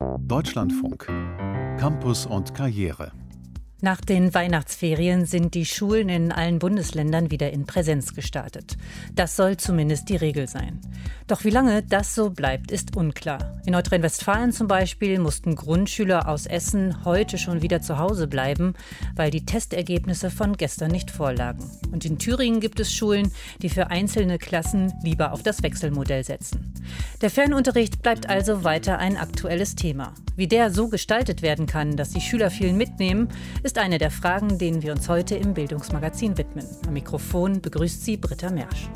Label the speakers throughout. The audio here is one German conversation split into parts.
Speaker 1: Deutschlandfunk. Campus und Karriere.
Speaker 2: Nach den Weihnachtsferien sind die Schulen in allen Bundesländern wieder in Präsenz gestartet. Das soll zumindest die Regel sein. Doch wie lange das so bleibt, ist unklar. In Nordrhein-Westfalen zum Beispiel mussten Grundschüler aus Essen heute schon wieder zu Hause bleiben, weil die Testergebnisse von gestern nicht vorlagen. Und in Thüringen gibt es Schulen, die für einzelne Klassen lieber auf das Wechselmodell setzen. Der Fernunterricht bleibt also weiter ein aktuelles Thema. Wie der so gestaltet werden kann, dass die Schüler viel mitnehmen, ist eine der Fragen, denen wir uns heute im Bildungsmagazin widmen. Am Mikrofon begrüßt sie Britta Mersch.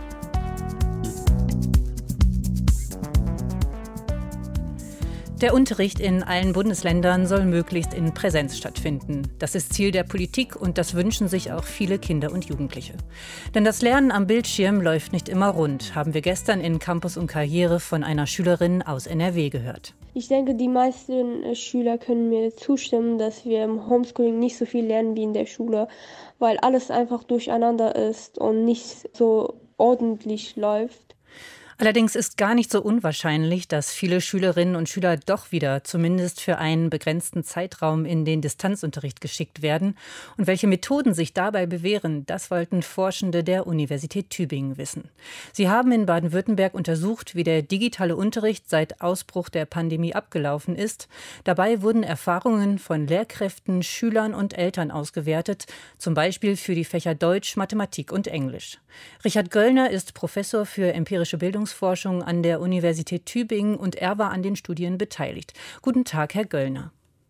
Speaker 2: Der Unterricht in allen Bundesländern soll möglichst in Präsenz stattfinden. Das ist Ziel der Politik und das wünschen sich auch viele Kinder und Jugendliche. Denn das Lernen am Bildschirm läuft nicht immer rund, haben wir gestern in Campus und Karriere von einer Schülerin aus NRW gehört.
Speaker 3: Ich denke, die meisten Schüler können mir zustimmen, dass wir im Homeschooling nicht so viel lernen wie in der Schule, weil alles einfach durcheinander ist und nicht so ordentlich läuft.
Speaker 2: Allerdings ist gar nicht so unwahrscheinlich, dass viele Schülerinnen und Schüler doch wieder zumindest für einen begrenzten Zeitraum in den Distanzunterricht geschickt werden. Und welche Methoden sich dabei bewähren, das wollten Forschende der Universität Tübingen wissen. Sie haben in Baden-Württemberg untersucht, wie der digitale Unterricht seit Ausbruch der Pandemie abgelaufen ist. Dabei wurden Erfahrungen von Lehrkräften, Schülern und Eltern ausgewertet, zum Beispiel für die Fächer Deutsch, Mathematik und Englisch. Richard Göllner ist Professor für empirische Bildungsforschung an der Universität Tübingen und er war an den Studien beteiligt. Guten Tag, Herr Göllner.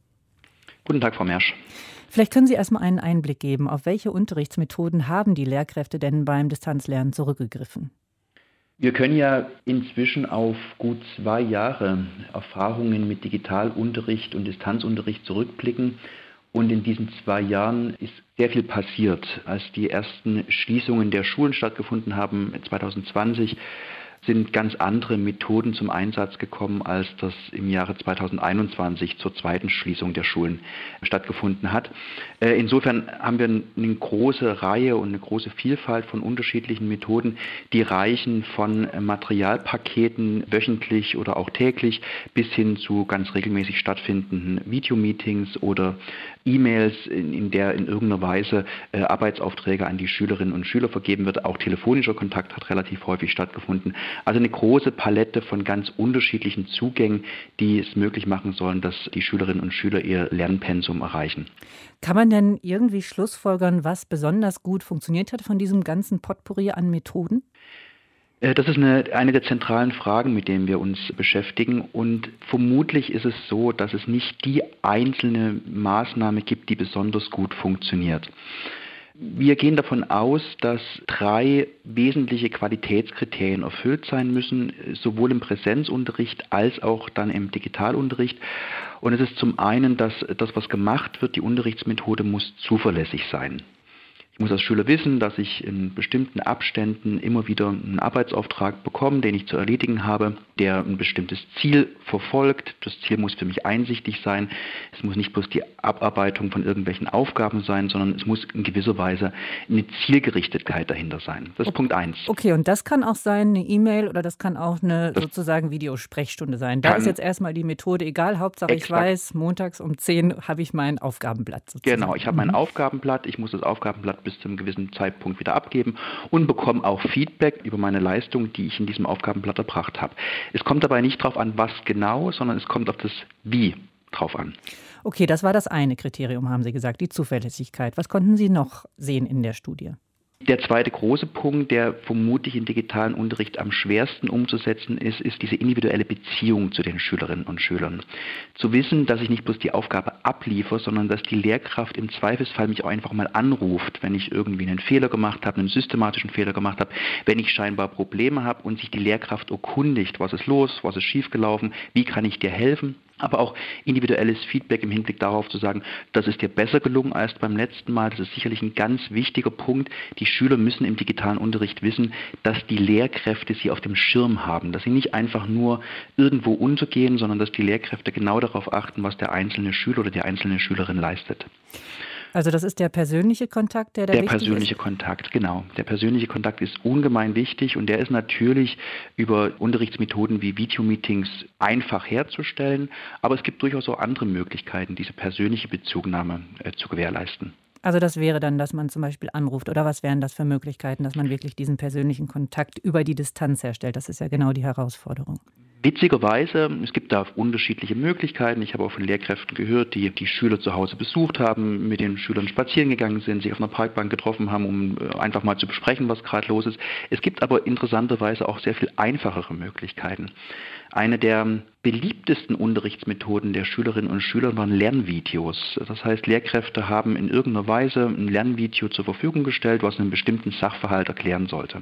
Speaker 4: Guten Tag, Frau Mersch.
Speaker 2: Vielleicht können Sie erst mal einen Einblick geben, auf welche Unterrichtsmethoden haben die Lehrkräfte denn beim Distanzlernen zurückgegriffen?
Speaker 4: Wir können ja inzwischen auf gut 2 Jahre Erfahrungen mit Digitalunterricht und Distanzunterricht zurückblicken. Und in diesen 2 Jahren ist sehr viel passiert. Als die ersten Schließungen der Schulen stattgefunden haben 2020, sind ganz andere Methoden zum Einsatz gekommen, als das im Jahre 2021 zur zweiten Schließung der Schulen stattgefunden hat. Insofern haben wir eine große Reihe und eine große Vielfalt von unterschiedlichen Methoden, die reichen von Materialpaketen wöchentlich oder auch täglich bis hin zu ganz regelmäßig stattfindenden Videomeetings oder E-Mails, in der in irgendeiner Weise Arbeitsaufträge an die Schülerinnen und Schüler vergeben wird. Auch telefonischer Kontakt hat relativ häufig stattgefunden. Also eine große Palette von ganz unterschiedlichen Zugängen, die es möglich machen sollen, dass die Schülerinnen und Schüler ihr Lernpensum erreichen.
Speaker 2: Kann man denn irgendwie schlussfolgern, was besonders gut funktioniert hat von diesem ganzen Potpourri an Methoden?
Speaker 4: Das ist eine der zentralen Fragen, mit denen wir uns beschäftigen. Und vermutlich ist es so, dass es nicht die einzelne Maßnahme gibt, die besonders gut funktioniert. Wir gehen davon aus, dass 3 wesentliche Qualitätskriterien erfüllt sein müssen, sowohl im Präsenzunterricht als auch dann im Digitalunterricht. Und es ist zum einen, dass das, was gemacht wird, die Unterrichtsmethode muss zuverlässig sein. Ich muss als Schüler wissen, dass ich in bestimmten Abständen immer wieder einen Arbeitsauftrag bekomme, den ich zu erledigen habe, der ein bestimmtes Ziel verfolgt. Das Ziel muss für mich einsichtig sein. Es muss nicht bloß die Abarbeitung von irgendwelchen Aufgaben sein, sondern es muss in gewisser Weise eine Zielgerichtetheit dahinter sein. Das ist Punkt 1.
Speaker 2: Okay, und das kann auch sein, eine E-Mail oder das kann auch eine sozusagen Videosprechstunde sein. Da ist jetzt erstmal die Methode egal. Hauptsache ich weiß, montags um 10 habe ich mein Aufgabenblatt sozusagen.
Speaker 4: Genau, ich habe mein Aufgabenblatt. Ich muss das Aufgabenblatt bis zu einem gewissen Zeitpunkt wieder abgeben und bekomme auch Feedback über meine Leistung, die ich in diesem Aufgabenblatt erbracht habe. Es kommt dabei nicht darauf an, was genau, sondern es kommt auf das Wie drauf an.
Speaker 2: Okay, das war das eine Kriterium, haben Sie gesagt, die Zuverlässigkeit. Was konnten Sie noch sehen in der Studie?
Speaker 4: Der zweite große Punkt, der vermutlich im digitalen Unterricht am schwersten umzusetzen ist diese individuelle Beziehung zu den Schülerinnen und Schülern. Zu wissen, dass ich nicht bloß die Aufgabe abliefere, sondern dass die Lehrkraft im Zweifelsfall mich auch einfach mal anruft, wenn ich irgendwie einen Fehler gemacht habe, einen systematischen Fehler gemacht habe, wenn ich scheinbar Probleme habe und sich die Lehrkraft erkundigt, was ist los, was ist schiefgelaufen, wie kann ich dir helfen? Aber auch individuelles Feedback im Hinblick darauf zu sagen, das ist dir besser gelungen als beim letzten Mal. Das ist sicherlich ein ganz wichtiger Punkt. Die Schüler müssen im digitalen Unterricht wissen, dass die Lehrkräfte sie auf dem Schirm haben, dass sie nicht einfach nur irgendwo untergehen, sondern dass die Lehrkräfte genau darauf achten, was der einzelne Schüler oder die einzelne Schülerin leistet.
Speaker 2: Also das ist der persönliche Kontakt, der da wichtig ist?
Speaker 4: Der persönliche Kontakt, genau. Der persönliche Kontakt ist ungemein wichtig und der ist natürlich über Unterrichtsmethoden wie Videomeetings einfach herzustellen, aber es gibt durchaus auch andere Möglichkeiten, diese persönliche Bezugnahme zu gewährleisten.
Speaker 2: Also das wäre dann, dass man zum Beispiel anruft, oder was wären das für Möglichkeiten, dass man wirklich diesen persönlichen Kontakt über die Distanz herstellt? Das ist ja genau die Herausforderung.
Speaker 4: Witzigerweise, es gibt da unterschiedliche Möglichkeiten. Ich habe auch von Lehrkräften gehört, die die Schüler zu Hause besucht haben, mit den Schülern spazieren gegangen sind, sich auf einer Parkbank getroffen haben, um einfach mal zu besprechen, was gerade los ist. Es gibt aber interessanterweise auch sehr viel einfachere Möglichkeiten. Eine der beliebtesten Unterrichtsmethoden der Schülerinnen und Schüler waren Lernvideos. Das heißt, Lehrkräfte haben in irgendeiner Weise ein Lernvideo zur Verfügung gestellt, was einen bestimmten Sachverhalt erklären sollte.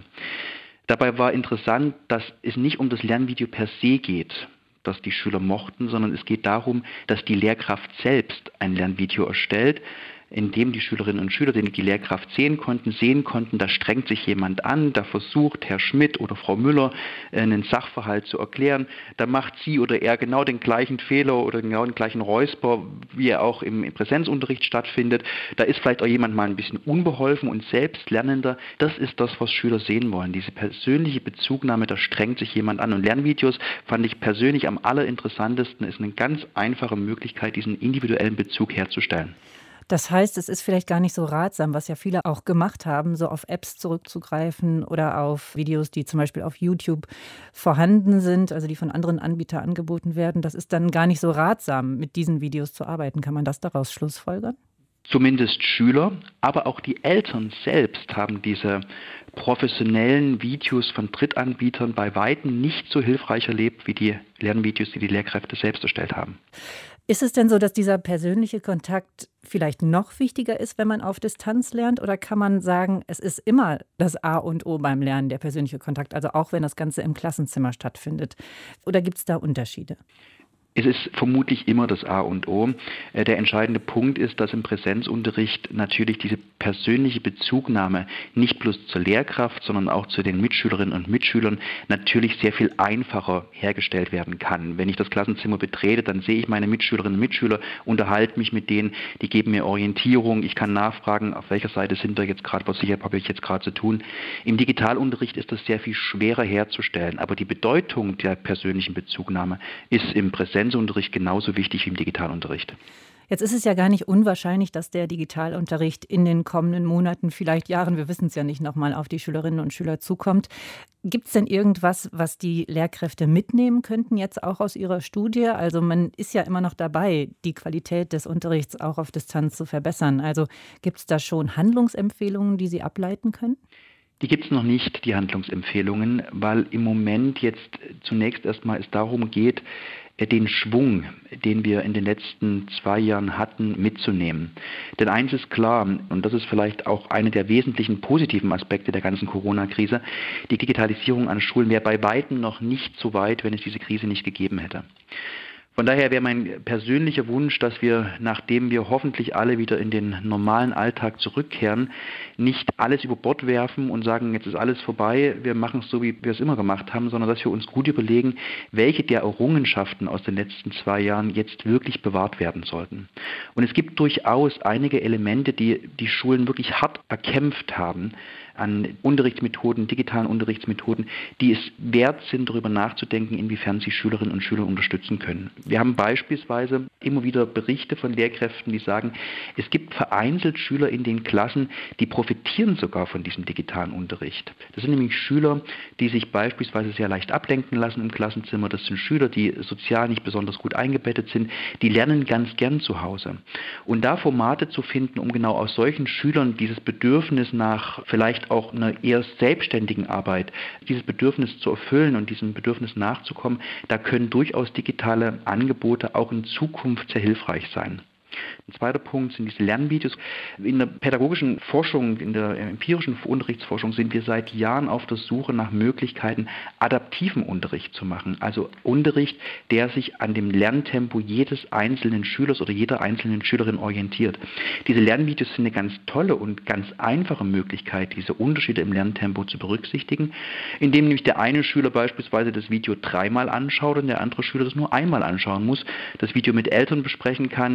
Speaker 4: Dabei war interessant, dass es nicht um das Lernvideo per se geht, das die Schüler mochten, sondern es geht darum, dass die Lehrkraft selbst ein Lernvideo erstellt, in dem die Schülerinnen und Schüler, die Lehrkraft sehen konnten, da strengt sich jemand an, da versucht Herr Schmidt oder Frau Müller einen Sachverhalt zu erklären, da macht sie oder er genau den gleichen Fehler oder genau den gleichen Räusper, wie er auch im Präsenzunterricht stattfindet. Da ist vielleicht auch jemand mal ein bisschen unbeholfen und Selbstlernender. Das ist das, was Schüler sehen wollen, diese persönliche Bezugnahme, da strengt sich jemand an. Und Lernvideos fand ich persönlich am allerinteressantesten, ist eine ganz einfache Möglichkeit, diesen individuellen Bezug herzustellen.
Speaker 2: Das heißt, es ist vielleicht gar nicht so ratsam, was ja viele auch gemacht haben, so auf Apps zurückzugreifen oder auf Videos, die zum Beispiel auf YouTube vorhanden sind, also die von anderen Anbietern angeboten werden. Das ist dann gar nicht so ratsam, mit diesen Videos zu arbeiten. Kann man das daraus schlussfolgern?
Speaker 4: Zumindest Schüler, aber auch die Eltern selbst haben diese professionellen Videos von Drittanbietern bei Weitem nicht so hilfreich erlebt wie die Lernvideos, die die Lehrkräfte selbst erstellt haben.
Speaker 2: Ist es denn so, dass dieser persönliche Kontakt vielleicht noch wichtiger ist, wenn man auf Distanz lernt? Oder kann man sagen, es ist immer das A und O beim Lernen, der persönliche Kontakt, also auch wenn das Ganze im Klassenzimmer stattfindet? Oder gibt es da Unterschiede?
Speaker 4: Es ist vermutlich immer das A und O. Der entscheidende Punkt ist, dass im Präsenzunterricht natürlich diese persönliche Bezugnahme nicht bloß zur Lehrkraft, sondern auch zu den Mitschülerinnen und Mitschülern natürlich sehr viel einfacher hergestellt werden kann. Wenn ich das Klassenzimmer betrete, dann sehe ich meine Mitschülerinnen und Mitschüler, unterhalte mich mit denen, die geben mir Orientierung, ich kann nachfragen, auf welcher Seite sind wir jetzt gerade, was habe ich jetzt gerade zu tun. Im Digitalunterricht ist das sehr viel schwerer herzustellen, aber die Bedeutung der persönlichen Bezugnahme ist im Präsenzunterricht genauso wichtig wie im Digitalunterricht.
Speaker 2: Jetzt ist es ja gar nicht unwahrscheinlich, dass der Digitalunterricht in den kommenden Monaten, vielleicht Jahren, wir wissen es ja nicht, nochmal auf die Schülerinnen und Schüler zukommt. Gibt es denn irgendwas, was die Lehrkräfte mitnehmen könnten, jetzt auch aus ihrer Studie? Also man ist ja immer noch dabei, die Qualität des Unterrichts auch auf Distanz zu verbessern. Also gibt es da schon Handlungsempfehlungen, die Sie ableiten können?
Speaker 4: Die gibt es noch nicht, die Handlungsempfehlungen, weil im Moment jetzt zunächst erstmal es darum geht, den Schwung, den wir in den letzten 2 Jahren hatten, mitzunehmen. Denn eins ist klar, und das ist vielleicht auch einer der wesentlichen positiven Aspekte der ganzen Corona-Krise, die Digitalisierung an Schulen wäre bei weitem noch nicht so weit, wenn es diese Krise nicht gegeben hätte. Von daher wäre mein persönlicher Wunsch, dass wir, nachdem wir hoffentlich alle wieder in den normalen Alltag zurückkehren, nicht alles über Bord werfen und sagen, jetzt ist alles vorbei, wir machen es so, wie wir es immer gemacht haben, sondern dass wir uns gut überlegen, welche der Errungenschaften aus den letzten 2 Jahren jetzt wirklich bewahrt werden sollten. Und es gibt durchaus einige Elemente, die die Schulen wirklich hart erkämpft haben, an Unterrichtsmethoden, digitalen Unterrichtsmethoden, die es wert sind, darüber nachzudenken, inwiefern sie Schülerinnen und Schüler unterstützen können. Wir haben beispielsweise immer wieder Berichte von Lehrkräften, die sagen, es gibt vereinzelt Schüler in den Klassen, die profitieren sogar von diesem digitalen Unterricht. Das sind nämlich Schüler, die sich beispielsweise sehr leicht ablenken lassen im Klassenzimmer. Das sind Schüler, die sozial nicht besonders gut eingebettet sind. Die lernen ganz gern zu Hause. Und da Formate zu finden, um genau aus solchen Schülern dieses Bedürfnis nach vielleicht auch einer eher selbstständigen Arbeit, dieses Bedürfnis zu erfüllen und diesem Bedürfnis nachzukommen, da können durchaus digitale Angebote auch in Zukunft sehr hilfreich sein. Ein zweiter Punkt sind diese Lernvideos. In der pädagogischen Forschung, in der empirischen Unterrichtsforschung sind wir seit Jahren auf der Suche nach Möglichkeiten, adaptiven Unterricht zu machen. Also Unterricht, der sich an dem Lerntempo jedes einzelnen Schülers oder jeder einzelnen Schülerin orientiert. Diese Lernvideos sind eine ganz tolle und ganz einfache Möglichkeit, diese Unterschiede im Lerntempo zu berücksichtigen, indem nämlich der eine Schüler beispielsweise das Video 3-mal anschaut und der andere Schüler das nur einmal anschauen muss, das Video mit Eltern besprechen kann, das Video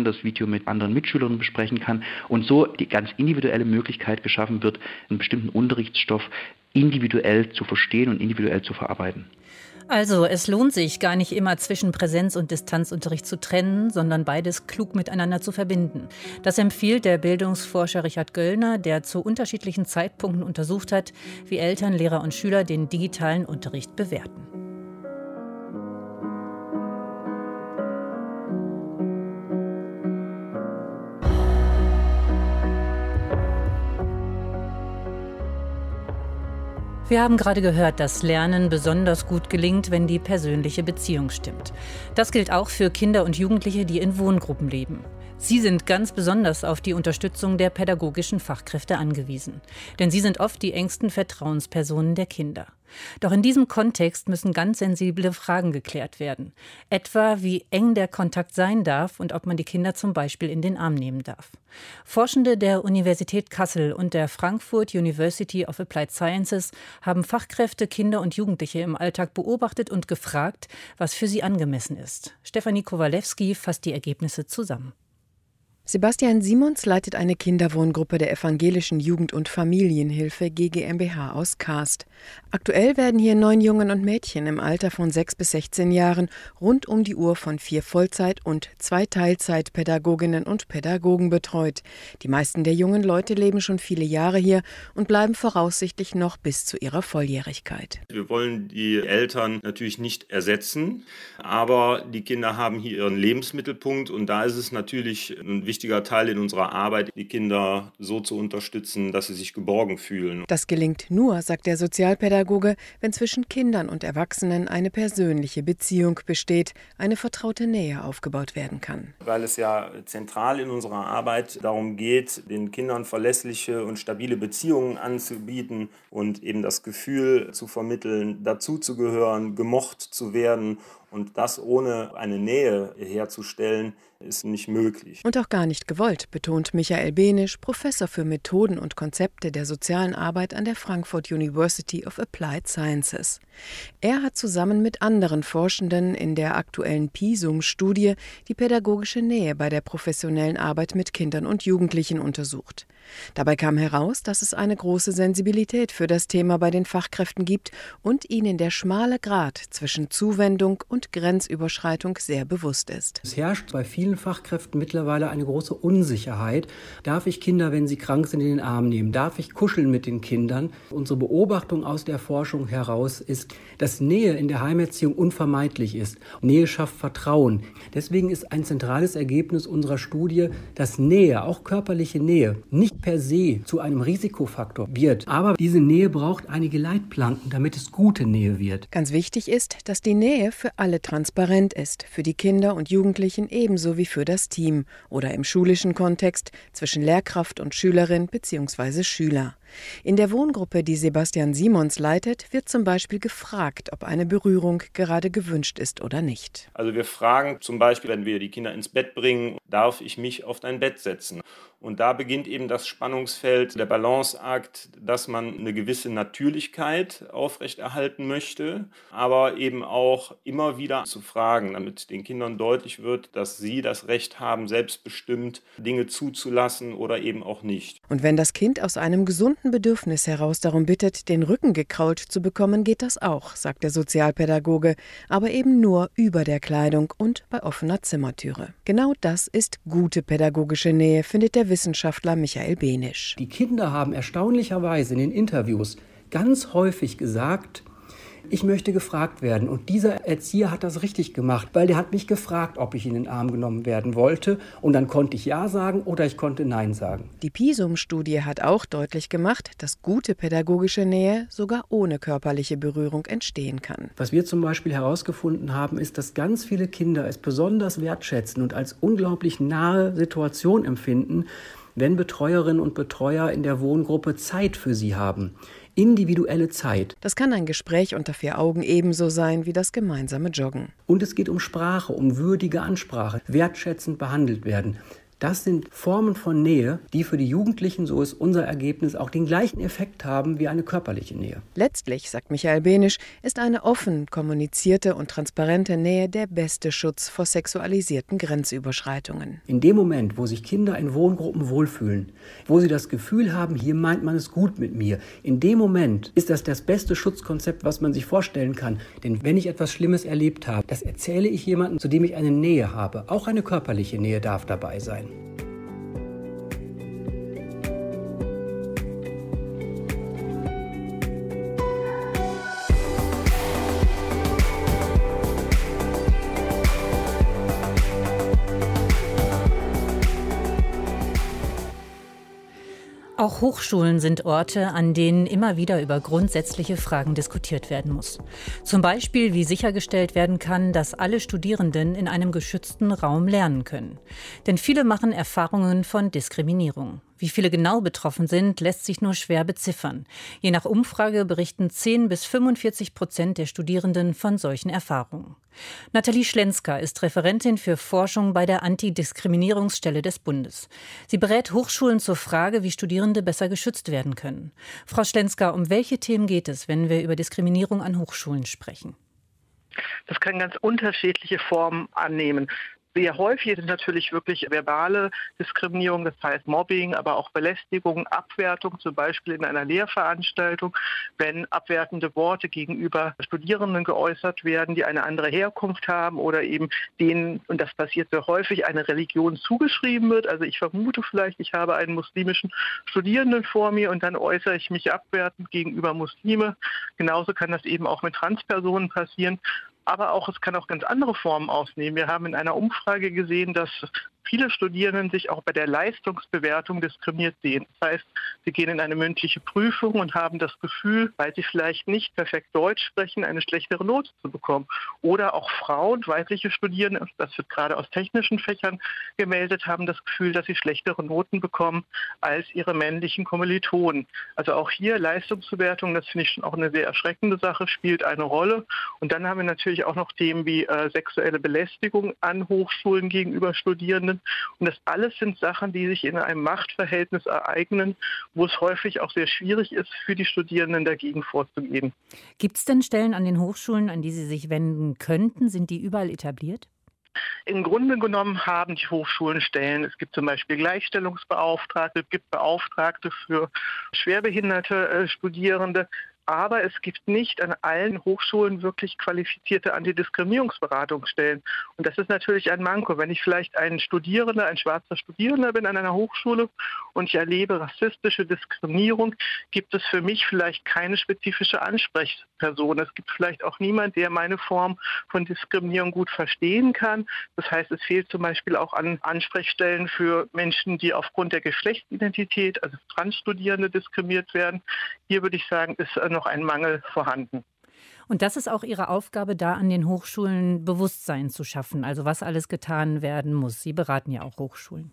Speaker 4: mit anderen Mitschülern besprechen kann und so die ganz individuelle Möglichkeit geschaffen wird, einen bestimmten Unterrichtsstoff individuell zu verstehen und individuell zu verarbeiten.
Speaker 2: Also, es lohnt sich gar nicht immer zwischen Präsenz- und Distanzunterricht zu trennen, sondern beides klug miteinander zu verbinden. Das empfiehlt der Bildungsforscher Richard Göllner, der zu unterschiedlichen Zeitpunkten untersucht hat, wie Eltern, Lehrer und Schüler den digitalen Unterricht bewerten. Wir haben gerade gehört, dass Lernen besonders gut gelingt, wenn die persönliche Beziehung stimmt. Das gilt auch für Kinder und Jugendliche, die in Wohngruppen leben. Sie sind ganz besonders auf die Unterstützung der pädagogischen Fachkräfte angewiesen. Denn sie sind oft die engsten Vertrauenspersonen der Kinder. Doch in diesem Kontext müssen ganz sensible Fragen geklärt werden. Etwa, wie eng der Kontakt sein darf und ob man die Kinder zum Beispiel in den Arm nehmen darf. Forschende der Universität Kassel und der Frankfurt University of Applied Sciences haben Fachkräfte, Kinder und Jugendliche im Alltag beobachtet und gefragt, was für sie angemessen ist. Stefanie Kowalewski fasst die Ergebnisse zusammen.
Speaker 5: Sebastian Simons leitet eine Kinderwohngruppe der Evangelischen Jugend- und Familienhilfe GmbH aus Kaast. Aktuell werden hier 9 Jungen und Mädchen im Alter von 6 bis 16 Jahren rund um die Uhr von 4 Vollzeit- und 2 Teilzeitpädagoginnen und Pädagogen betreut. Die meisten der jungen Leute leben schon viele Jahre hier und bleiben voraussichtlich noch bis zu ihrer Volljährigkeit.
Speaker 6: Wir wollen die Eltern natürlich nicht ersetzen, aber die Kinder haben hier ihren Lebensmittelpunkt und da ist es natürlich ein wichtiger Teil in unserer Arbeit, die Kinder so zu unterstützen, dass sie sich geborgen fühlen.
Speaker 5: Das gelingt nur, sagt der Sozialpädagoge, wenn zwischen Kindern und Erwachsenen eine persönliche Beziehung besteht, eine vertraute Nähe aufgebaut werden kann.
Speaker 6: Weil es ja zentral in unserer Arbeit darum geht, den Kindern verlässliche und stabile Beziehungen anzubieten und eben das Gefühl zu vermitteln, dazuzugehören, gemocht zu werden. Und das ohne eine Nähe herzustellen, ist nicht möglich.
Speaker 5: Und auch gar nicht gewollt, betont Michael Benisch, Professor für Methoden und Konzepte der sozialen Arbeit an der Frankfurt University of Applied Sciences. Er hat zusammen mit anderen Forschenden in der aktuellen PISUM-Studie die pädagogische Nähe bei der professionellen Arbeit mit Kindern und Jugendlichen untersucht. Dabei kam heraus, dass es eine große Sensibilität für das Thema bei den Fachkräften gibt und ihnen der schmale Grat zwischen Zuwendung und Grenzüberschreitung sehr bewusst ist.
Speaker 7: Es herrscht bei vielen Fachkräften mittlerweile eine große Unsicherheit. Darf ich Kinder, wenn sie krank sind, in den Arm nehmen? Darf ich kuscheln mit den Kindern? Unsere Beobachtung aus der Forschung heraus ist, dass Nähe in der Heimerziehung unvermeidlich ist. Nähe schafft Vertrauen. Deswegen ist ein zentrales Ergebnis unserer Studie, dass Nähe, auch körperliche Nähe, nicht per se zu einem Risikofaktor wird. Aber diese Nähe braucht einige Leitplanken, damit es gute Nähe wird.
Speaker 5: Ganz wichtig ist, dass die Nähe für alle transparent ist, für die Kinder und Jugendlichen ebenso wie für das Team oder im schulischen Kontext zwischen Lehrkraft und Schülerin bzw. Schüler. In der Wohngruppe, die Sebastian Simons leitet, wird zum Beispiel gefragt, ob eine Berührung gerade gewünscht ist oder nicht.
Speaker 6: Also wir fragen zum Beispiel, wenn wir die Kinder ins Bett bringen, darf ich mich auf dein Bett setzen? Und da beginnt eben das Spannungsfeld, der Balanceakt, dass man eine gewisse Natürlichkeit aufrechterhalten möchte, aber eben auch immer wieder zu fragen, damit den Kindern deutlich wird, dass sie das Recht haben, selbstbestimmt Dinge zuzulassen oder eben auch nicht.
Speaker 5: Und wenn das Kind aus einem gesunden Bedürfnis heraus darum bittet, den Rücken gekrault zu bekommen, geht das auch, sagt der Sozialpädagoge, aber eben nur über der Kleidung und bei offener Zimmertüre. Genau das ist gute pädagogische Nähe, findet der Wissenschaftler Michael Benisch.
Speaker 7: Die Kinder haben erstaunlicherweise in den Interviews ganz häufig gesagt, ich möchte gefragt werden. Und dieser Erzieher hat das richtig gemacht, weil der hat mich gefragt, ob ich in den Arm genommen werden wollte. Und dann konnte ich Ja sagen oder ich konnte Nein sagen.
Speaker 5: Die PISUM-Studie hat auch deutlich gemacht, dass gute pädagogische Nähe sogar ohne körperliche Berührung entstehen kann.
Speaker 7: Was wir zum Beispiel herausgefunden haben, ist, dass ganz viele Kinder es besonders wertschätzen und als unglaublich nahe Situation empfinden, wenn Betreuerinnen und Betreuer in der Wohngruppe Zeit für sie haben. Individuelle Zeit.
Speaker 5: Das kann ein Gespräch unter 4 Augen ebenso sein wie das gemeinsame Joggen.
Speaker 7: Und es geht um Sprache, um würdige Ansprache, wertschätzend behandelt werden. Das sind Formen von Nähe, die für die Jugendlichen, so ist unser Ergebnis, auch den gleichen Effekt haben wie eine körperliche Nähe.
Speaker 5: Letztlich, sagt Michael Benisch, ist eine offen kommunizierte und transparente Nähe der beste Schutz vor sexualisierten Grenzüberschreitungen.
Speaker 7: In dem Moment, wo sich Kinder in Wohngruppen wohlfühlen, wo sie das Gefühl haben, hier meint man es gut mit mir, in dem Moment ist das beste Schutzkonzept, was man sich vorstellen kann. Denn wenn ich etwas Schlimmes erlebt habe, das erzähle ich jemandem, zu dem ich eine Nähe habe. Auch eine körperliche Nähe darf dabei sein.
Speaker 2: Auch Hochschulen sind Orte, an denen immer wieder über grundsätzliche Fragen diskutiert werden muss. Zum Beispiel, wie sichergestellt werden kann, dass alle Studierenden in einem geschützten Raum lernen können. Denn viele machen Erfahrungen von Diskriminierung. Wie viele genau betroffen sind, lässt sich nur schwer beziffern. Je nach Umfrage berichten 10-45% der Studierenden von solchen Erfahrungen. Nathalie Schlensker ist Referentin für Forschung bei der Antidiskriminierungsstelle des Bundes. Sie berät Hochschulen zur Frage, wie Studierende besser geschützt werden können. Frau Schlensker, um welche Themen geht es, wenn wir über Diskriminierung an Hochschulen sprechen?
Speaker 8: Das kann ganz unterschiedliche Formen annehmen. Sehr häufig sind natürlich wirklich verbale Diskriminierung, das heißt Mobbing, aber auch Belästigung, Abwertung, zum Beispiel in einer Lehrveranstaltung, wenn abwertende Worte gegenüber Studierenden geäußert werden, die eine andere Herkunft haben oder eben denen, und das passiert sehr häufig, eine Religion zugeschrieben wird. Also ich vermute vielleicht, ich habe einen muslimischen Studierenden vor mir und dann äußere ich mich abwertend gegenüber Muslime. Genauso kann das eben auch mit Transpersonen passieren. Aber auch, es kann auch ganz andere Formen ausnehmen. Wir haben in einer Umfrage gesehen, dass viele Studierenden sich auch bei der Leistungsbewertung diskriminiert sehen. Das heißt, sie gehen in eine mündliche Prüfung und haben das Gefühl, weil sie vielleicht nicht perfekt Deutsch sprechen, eine schlechtere Note zu bekommen. Oder auch Frauen, weibliche Studierende, das wird gerade aus technischen Fächern gemeldet, haben das Gefühl, dass sie schlechtere Noten bekommen als ihre männlichen Kommilitonen. Also auch hier Leistungsbewertung, das finde ich schon auch eine sehr erschreckende Sache, spielt eine Rolle. Und dann haben wir natürlich auch noch Themen wie sexuelle Belästigung an Hochschulen gegenüber Studierenden. Und das alles sind Sachen, die sich in einem Machtverhältnis ereignen, wo es häufig auch sehr schwierig ist, für die Studierenden dagegen vorzugehen.
Speaker 2: Gibt es denn Stellen an den Hochschulen, an die Sie sich wenden könnten? Sind die überall etabliert?
Speaker 8: Im Grunde genommen haben die Hochschulen Stellen. Es gibt zum Beispiel Gleichstellungsbeauftragte, es gibt Beauftragte für schwerbehinderte Studierende. Aber es gibt nicht an allen Hochschulen wirklich qualifizierte Antidiskriminierungsberatungsstellen. Und das ist natürlich ein Manko. Wenn ich vielleicht ein Studierender, ein schwarzer Studierender bin an einer Hochschule und ich erlebe rassistische Diskriminierung, gibt es für mich vielleicht keine spezifische Ansprechperson. Es gibt vielleicht auch niemand, der meine Form von Diskriminierung gut verstehen kann. Das heißt, es fehlt zum Beispiel auch an Ansprechstellen für Menschen, die aufgrund der Geschlechtsidentität, also Transstudierende, diskriminiert werden. Hier würde ich sagen, ist noch ein Mangel vorhanden.
Speaker 2: Und das ist auch Ihre Aufgabe, da an den Hochschulen Bewusstsein zu schaffen, also was alles getan werden muss. Sie beraten ja auch Hochschulen.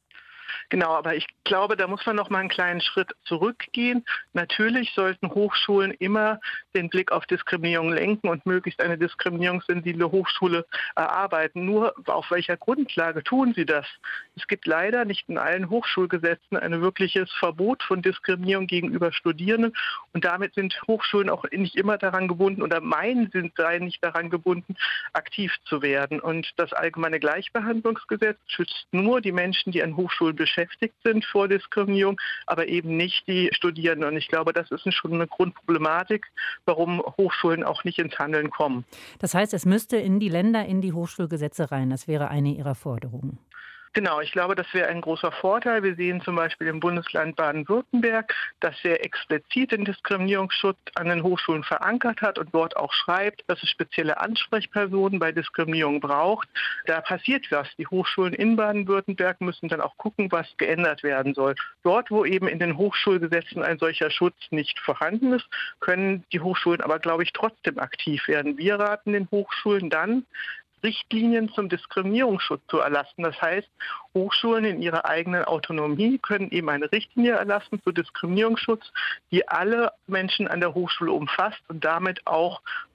Speaker 8: Genau, aber ich glaube, da muss man noch mal einen kleinen Schritt zurückgehen. Natürlich sollten Hochschulen immer den Blick auf Diskriminierung lenken und möglichst eine diskriminierungssensible Hochschule erarbeiten. Nur auf welcher Grundlage tun sie das? Es gibt leider nicht in allen Hochschulgesetzen ein wirkliches Verbot von Diskriminierung gegenüber Studierenden. Und damit sind Hochschulen auch nicht immer daran gebunden oder seien nicht daran gebunden, aktiv zu werden. Und das Allgemeine Gleichbehandlungsgesetz schützt nur die Menschen, die an Hochschulen beschäftigt sind vor Diskriminierung, aber eben nicht die Studierenden. Und ich glaube, das ist schon eine Grundproblematik, warum Hochschulen auch nicht ins Handeln kommen.
Speaker 2: Das heißt, es müsste in die Länder, in die Hochschulgesetze rein. Das wäre eine Ihrer Forderungen.
Speaker 8: Genau, ich glaube, das wäre ein großer Vorteil. Wir sehen zum Beispiel im Bundesland Baden-Württemberg, das sehr explizit den Diskriminierungsschutz an den Hochschulen verankert hat und dort auch schreibt, dass es spezielle Ansprechpersonen bei Diskriminierung braucht. Da passiert was. Die Hochschulen in Baden-Württemberg müssen dann auch gucken, was geändert werden soll. Dort, wo eben in den Hochschulgesetzen ein solcher Schutz nicht vorhanden ist, können die Hochschulen aber, glaube ich, trotzdem aktiv werden. Wir raten den Hochschulen dann, Richtlinien zum Diskriminierungsschutz zu erlassen. Das heißt, Hochschulen in ihrer eigenen Autonomie können eben eine Richtlinie erlassen zu Diskriminierungsschutz, die alle Menschen an der Hochschule umfasst und damit auch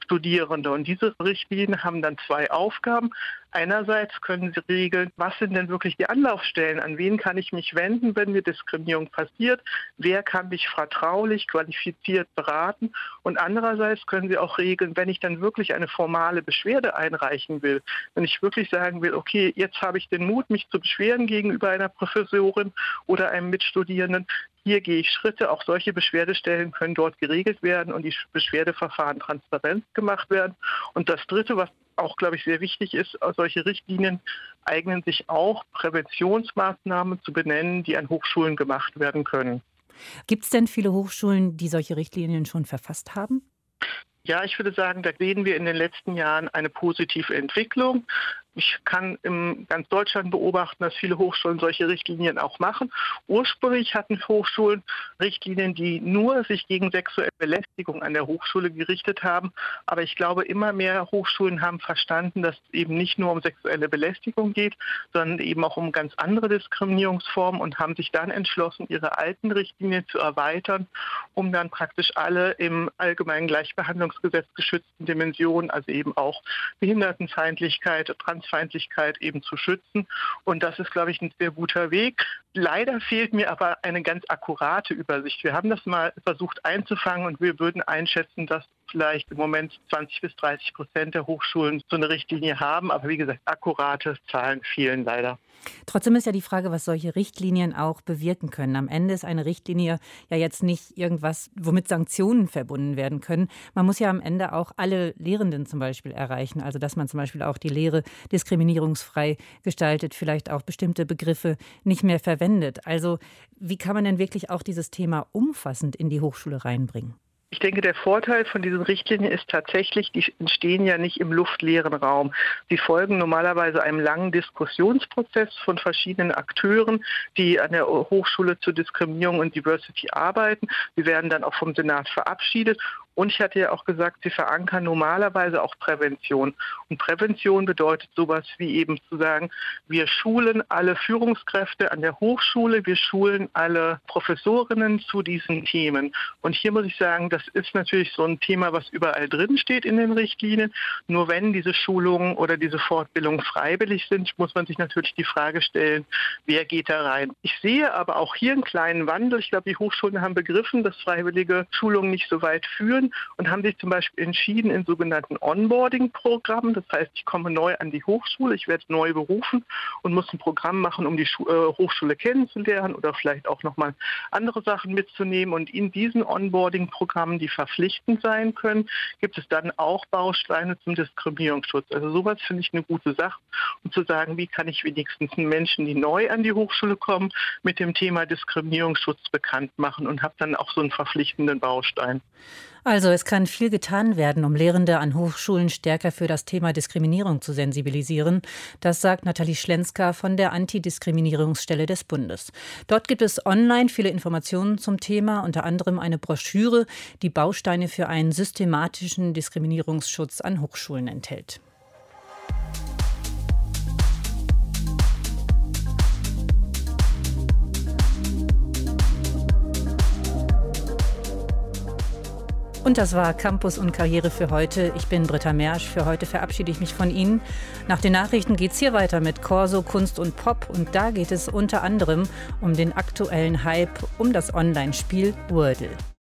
Speaker 8: Studierende. Und diese Richtlinien haben dann 2 Aufgaben. Einerseits können sie regeln, was sind denn wirklich die Anlaufstellen, an wen kann ich mich wenden, wenn mir Diskriminierung passiert, wer kann mich vertraulich, qualifiziert beraten. Und andererseits können sie auch regeln, wenn ich dann wirklich eine formale Beschwerde einreichen will, wenn ich wirklich sagen will, okay, jetzt habe ich den Mut, mich zu beschweren gegenüber einer Professorin oder einem Mitstudierenden, hier gehe ich Schritte, auch solche Beschwerdestellen können dort geregelt werden und die Beschwerdeverfahren transparent gemacht werden. Und das Dritte, was auch, glaube ich, sehr wichtig ist, solche Richtlinien eignen sich auch, Präventionsmaßnahmen zu benennen, die an Hochschulen gemacht werden können.
Speaker 2: Gibt es denn viele Hochschulen, die solche Richtlinien schon verfasst haben?
Speaker 8: Ja, ich würde sagen, da sehen wir in den letzten Jahren eine positive Entwicklung. Ich kann in ganz Deutschland beobachten, dass viele Hochschulen solche Richtlinien auch machen. Ursprünglich hatten Hochschulen Richtlinien, die nur sich gegen sexuelle Belästigung an der Hochschule gerichtet haben. Aber ich glaube, immer mehr Hochschulen haben verstanden, dass es eben nicht nur um sexuelle Belästigung geht, sondern eben auch um ganz andere Diskriminierungsformen und haben sich dann entschlossen, ihre alten Richtlinien zu erweitern, um dann praktisch alle im allgemeinen Gleichbehandlungsgesetz geschützten Dimensionen, also eben auch Behindertenfeindlichkeit, Transfeindlichkeit eben zu schützen. Und das ist, glaube ich, ein sehr guter Weg. Leider fehlt mir aber eine ganz akkurate Übersicht. Wir haben das mal versucht einzufangen und wir würden einschätzen, dass vielleicht im Moment 20-30% der Hochschulen so eine Richtlinie haben. Aber wie gesagt, akkurate Zahlen fehlen leider.
Speaker 2: Trotzdem ist ja die Frage, was solche Richtlinien auch bewirken können. Am Ende ist eine Richtlinie ja jetzt nicht irgendwas, womit Sanktionen verbunden werden können. Man muss ja am Ende auch alle Lehrenden zum Beispiel erreichen. Also dass man zum Beispiel auch die Lehre diskriminierungsfrei gestaltet, vielleicht auch bestimmte Begriffe nicht mehr verwendet. Also wie kann man denn wirklich auch dieses Thema umfassend in die Hochschule reinbringen?
Speaker 8: Ich denke, der Vorteil von diesen Richtlinien ist tatsächlich, die entstehen ja nicht im luftleeren Raum. Sie folgen normalerweise einem langen Diskussionsprozess von verschiedenen Akteuren, die an der Hochschule zur Diskriminierung und Diversity arbeiten. Sie werden dann auch vom Senat verabschiedet. Und ich hatte ja auch gesagt, sie verankern normalerweise auch Prävention. Und Prävention bedeutet sowas wie eben zu sagen, wir schulen alle Führungskräfte an der Hochschule, wir schulen alle Professorinnen zu diesen Themen. Und hier muss ich sagen, das ist natürlich so ein Thema, was überall drin steht in den Richtlinien. Nur wenn diese Schulungen oder diese Fortbildungen freiwillig sind, muss man sich natürlich die Frage stellen, wer geht da rein. Ich sehe aber auch hier einen kleinen Wandel. Ich glaube, die Hochschulen haben begriffen, dass freiwillige Schulungen nicht so weit führen und haben sich zum Beispiel entschieden in sogenannten Onboarding-Programmen. Das heißt, ich komme neu an die Hochschule, ich werde neu berufen und muss ein Programm machen, um die Hochschule kennenzulernen oder vielleicht auch nochmal andere Sachen mitzunehmen. Und in diesen Onboarding-Programmen, die verpflichtend sein können, gibt es dann auch Bausteine zum Diskriminierungsschutz. Also sowas finde ich eine gute Sache, um zu sagen, wie kann ich wenigstens Menschen, die neu an die Hochschule kommen, mit dem Thema Diskriminierungsschutz bekannt machen und habe dann auch so einen verpflichtenden Baustein.
Speaker 2: Also es kann viel getan werden, um Lehrende an Hochschulen stärker für das Thema Diskriminierung zu sensibilisieren. Das sagt Nathalie Schlenska von der Antidiskriminierungsstelle des Bundes. Dort gibt es online viele Informationen zum Thema, unter anderem eine Broschüre, die Bausteine für einen systematischen Diskriminierungsschutz an Hochschulen enthält. Und das war Campus und Karriere für heute. Ich bin Britta Mersch. Für heute verabschiede ich mich von Ihnen. Nach den Nachrichten geht es hier weiter mit Corso, Kunst und Pop. Und da geht es unter anderem um den aktuellen Hype um das Online-Spiel Wordle.